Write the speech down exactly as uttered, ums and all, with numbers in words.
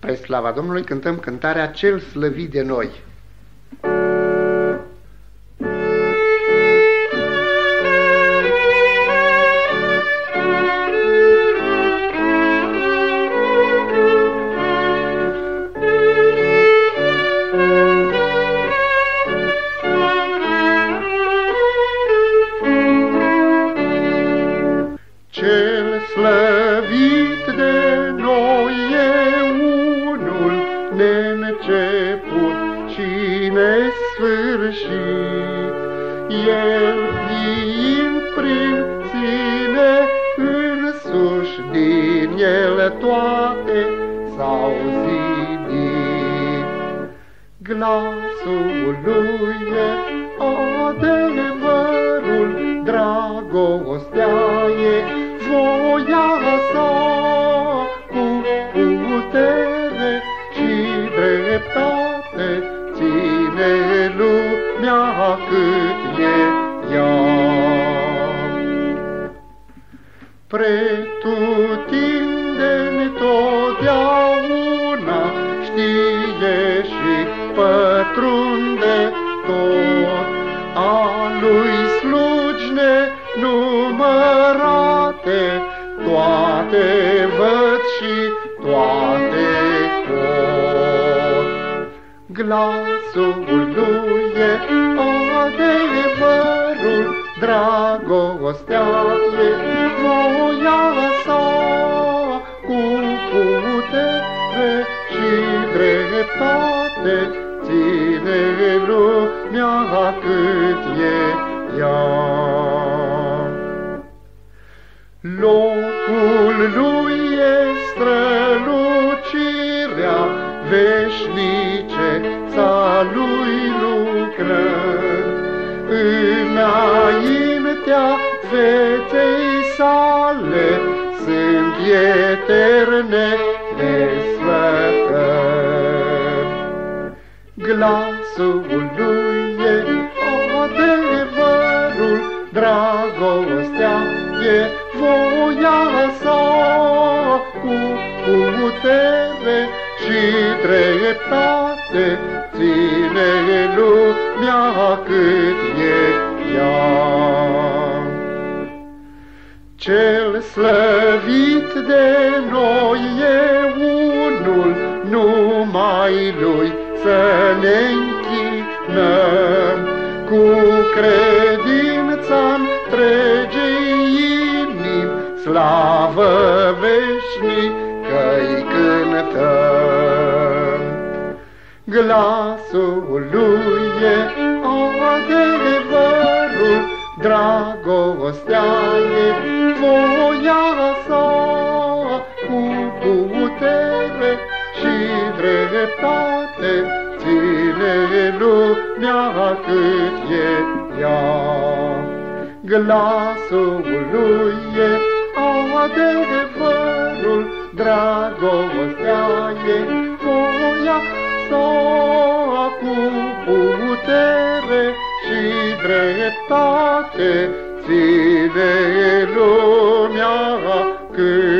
Spre slava Domnului cântăm cântarea Cel slăvit de noi. Cel slăvit de noi e unul neînceput și nesfârșit, El fiind prin sine însuși, din El toate s-au zidit. Glasul Lui e adevărul, dragostea e voia sa, cu putere și dreptate ține lumea cât e ea. Pretutindeni totdeauna știe și pătrunde tot, a Lui slugi nenumărate, toate văd și toate pot. Glasul Lui e adevărul, dragostea e voia sa, cu putere și dreptate ține lumea cât e ea. Locul Lui e strălucirea veșnice s-a Lui lucrări, înaintea feței sale sunt eterne desfătări. Glasul Lui e adevărul, dragostea e voia sa, cu putere și dreptate ține lumea cât e ea. Cel slăvit de noi e unul, numai Lui să ne închinăm, cu credința întregii inimi, slavă veșnică-i cântăm. Glasul Lui e adevărul, dragostea e voia sa, cu putere și dreptate ține lumea cât e ea. Glasul Lui e adevărul, dragostea e voia sa, cu putere și dreptate ține lumea cât